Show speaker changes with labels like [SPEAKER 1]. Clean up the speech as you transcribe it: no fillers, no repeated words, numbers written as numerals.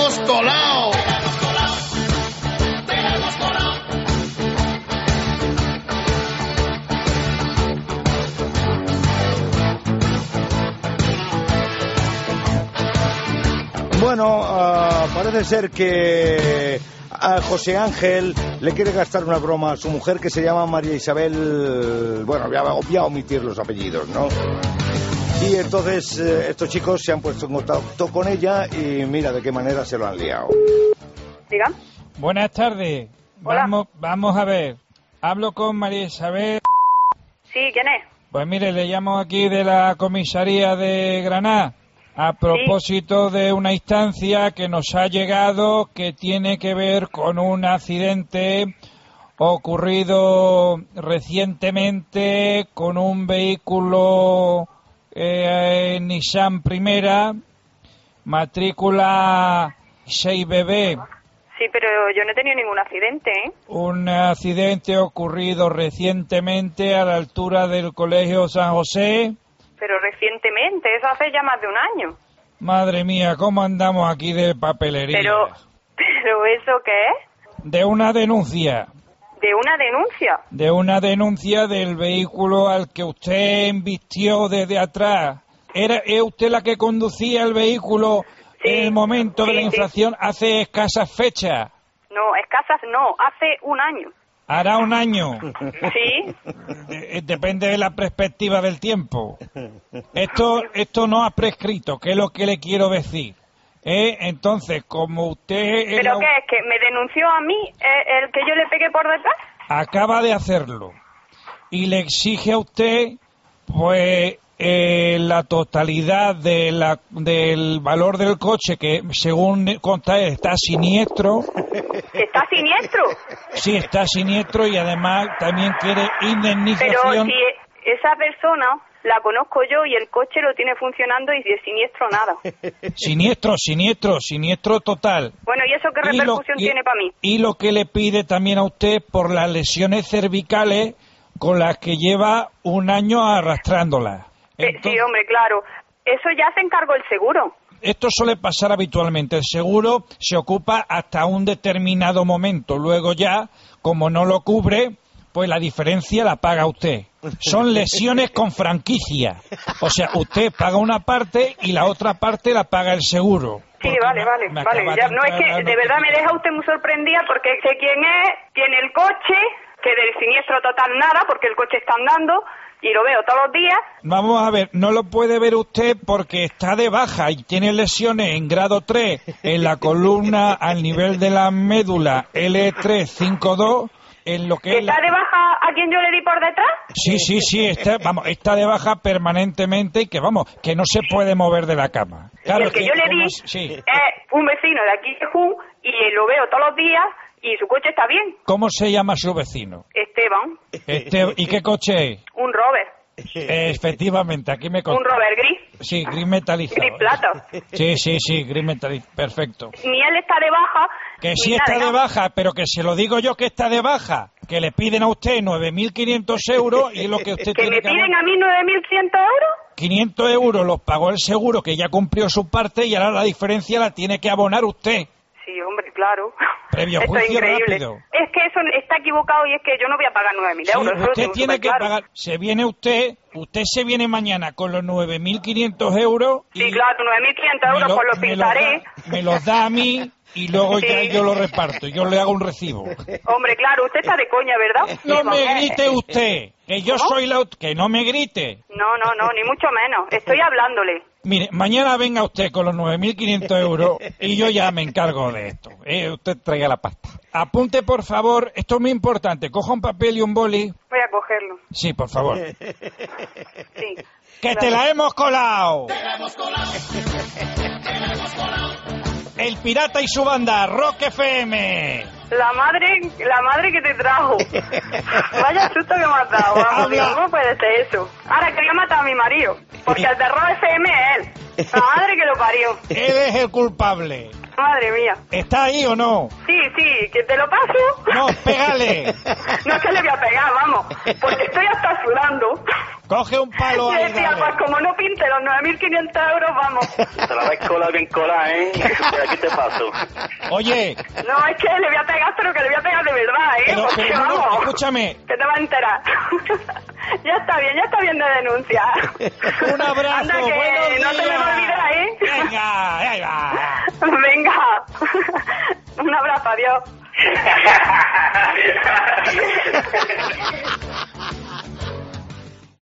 [SPEAKER 1] hemos colado.
[SPEAKER 2] Bueno, parece ser que a José Ángel le quiere gastar una broma a su mujer, que se llama María Isabel. Bueno, voy a omitir los apellidos, ¿no? Y entonces estos chicos se han puesto en contacto con ella y mira de qué manera se lo han liado.
[SPEAKER 3] Diga.
[SPEAKER 4] Buenas tardes.
[SPEAKER 3] Hola.
[SPEAKER 4] Vamos a ver. Hablo con María Isabel.
[SPEAKER 3] Sí, ¿quién es?
[SPEAKER 4] Pues mire, le llamo aquí de la comisaría de Granada a propósito de una instancia que nos ha llegado que tiene que ver con un accidente ocurrido recientemente con un vehículo Nissan Primera, matrícula 6BB.
[SPEAKER 3] Sí, pero yo no he tenido ningún accidente, ¿eh?
[SPEAKER 4] Un accidente ocurrido recientemente a la altura del Colegio San José.
[SPEAKER 3] Pero recientemente, eso hace ya más de un año.
[SPEAKER 4] Madre mía, ¿cómo andamos aquí de papelería?
[SPEAKER 3] Pero ¿eso qué es?
[SPEAKER 4] De una denuncia.
[SPEAKER 3] ¿De una denuncia?
[SPEAKER 4] De una denuncia del vehículo al que usted embistió desde atrás. ¿Es usted la que conducía el vehículo en el momento de la infracción hace escasas fechas?
[SPEAKER 3] No, escasas no, hace un año.
[SPEAKER 4] ¿Hará un año?
[SPEAKER 3] Sí.
[SPEAKER 4] Depende de la perspectiva del tiempo. Esto no ha prescrito, que es lo que le quiero decir. Entonces, como usted...
[SPEAKER 3] ¿Pero qué es? ¿Que me denunció a mí el que yo le pegué por detrás?
[SPEAKER 4] Acaba de hacerlo. Y le exige a usted, pues, la totalidad del valor del coche, que según consta está siniestro.
[SPEAKER 3] ¿Está siniestro?
[SPEAKER 4] Sí, está siniestro y además también quiere indemnización.
[SPEAKER 3] Pero si esa persona la conozco yo y el coche lo tiene funcionando y de siniestro nada.
[SPEAKER 4] Siniestro total.
[SPEAKER 3] Bueno, ¿y eso qué repercusión tiene para mí?
[SPEAKER 4] Y lo que le pide también a usted por las lesiones cervicales con las que lleva un año arrastrándolas. Entonces,
[SPEAKER 3] sí, hombre, claro. Eso ya se encargó el seguro.
[SPEAKER 4] Esto suele pasar habitualmente. El seguro se ocupa hasta un determinado momento. Luego ya, como no lo cubre, pues la diferencia la paga usted. Son lesiones con franquicia. O sea, usted paga una parte y la otra parte la paga el seguro.
[SPEAKER 3] Sí, vale. Ya, no es que de verdad me deja usted muy sorprendida porque sé quién es, tiene el coche, que del siniestro total nada porque el coche está andando. Y lo veo todos los días.
[SPEAKER 4] Vamos a ver, no lo puede ver usted porque está de baja y tiene lesiones en grado 3 en la columna al nivel de la médula L352, en lo que
[SPEAKER 3] ¿Está de baja a quien yo le di por detrás?
[SPEAKER 4] Sí, está de baja permanentemente y que no se puede mover de la cama. Claro,
[SPEAKER 3] y el que yo le di es un vecino de aquí de Jun y lo veo todos los días. ¿Y su coche está bien?
[SPEAKER 4] ¿Cómo se llama su vecino?
[SPEAKER 3] Esteban.
[SPEAKER 4] ¿Y qué coche es?
[SPEAKER 3] Un Rover.
[SPEAKER 4] Efectivamente, aquí me consta.
[SPEAKER 3] Un Rover gris.
[SPEAKER 4] Sí, gris metalizado.
[SPEAKER 3] Gris plata.
[SPEAKER 4] Sí, gris metalizado. Perfecto.
[SPEAKER 3] Ni él está de baja.
[SPEAKER 4] Que sí está de baja, pero que se lo digo yo que está de baja. Que le piden a usted 9.500 euros y lo que usted
[SPEAKER 3] ¿Que
[SPEAKER 4] tiene
[SPEAKER 3] me
[SPEAKER 4] que...
[SPEAKER 3] piden a mí 9.100 euros?
[SPEAKER 4] 500 euros los pagó el seguro, que ya cumplió su parte y ahora la diferencia la tiene que abonar usted.
[SPEAKER 3] Sí, hombre, claro.
[SPEAKER 4] Previo
[SPEAKER 3] Esto
[SPEAKER 4] juicio
[SPEAKER 3] es increíble.
[SPEAKER 4] rápido.
[SPEAKER 3] Es que eso está equivocado y es que yo no voy a pagar 9.000 euros.
[SPEAKER 4] Sí, usted tiene que pagar. Usted se viene mañana con los 9.500 euros.
[SPEAKER 3] Sí, claro, 9.500 euros, pues los pintaré.
[SPEAKER 4] Me los da a mí y luego ya yo lo reparto. Yo le hago un recibo.
[SPEAKER 3] Hombre, claro, usted está de coña, ¿verdad?
[SPEAKER 4] No me grite usted, que yo soy que no me grite.
[SPEAKER 3] No, ni mucho menos. Estoy hablándole.
[SPEAKER 4] Mire, mañana venga usted con los 9.500 euros y yo ya me encargo de esto. Usted traiga la pasta. Apunte, por favor, esto es muy importante. Coja un papel y un boli.
[SPEAKER 3] Voy a cogerlo.
[SPEAKER 4] Sí, por favor.
[SPEAKER 3] Sí.
[SPEAKER 4] ¡Que te la hemos colado!
[SPEAKER 1] ¡Te la hemos colado! ¡Te la hemos colado!
[SPEAKER 4] El Pirata y su banda, Rock FM.
[SPEAKER 3] La madre que te trajo. Vaya susto que me has dado, vamos. Digo, ¿cómo puede ser eso? Ahora quería matar a mi marido, porque el de Rock FM es él. La madre que lo parió.
[SPEAKER 4] Él es el culpable.
[SPEAKER 3] Madre mía.
[SPEAKER 4] ¿Está ahí o no?
[SPEAKER 3] Sí, que te lo paso.
[SPEAKER 4] No, pégale.
[SPEAKER 3] No es que le voy a pegar, vamos, porque estoy hasta sudando.
[SPEAKER 4] Coge un palo
[SPEAKER 3] Y
[SPEAKER 4] ahí,
[SPEAKER 3] decía,
[SPEAKER 4] dale.
[SPEAKER 3] pues como no pinte los 9.500 euros, vamos.
[SPEAKER 5] Te la vais cola bien cola, ¿eh? Aquí te paso.
[SPEAKER 4] Oye,
[SPEAKER 3] No, es que le voy a pegar, pero que le voy a pegar de verdad, porque
[SPEAKER 4] pero no,
[SPEAKER 3] vamos.
[SPEAKER 4] escúchame.
[SPEAKER 3] Que te va a enterar. Ya está bien de denuncia.
[SPEAKER 4] Un abrazo,
[SPEAKER 3] Anda, que
[SPEAKER 4] buenos
[SPEAKER 3] no te me
[SPEAKER 4] días.
[SPEAKER 3] olvides ahí.
[SPEAKER 4] Venga, ahí va.
[SPEAKER 3] Venga. Un abrazo, adiós.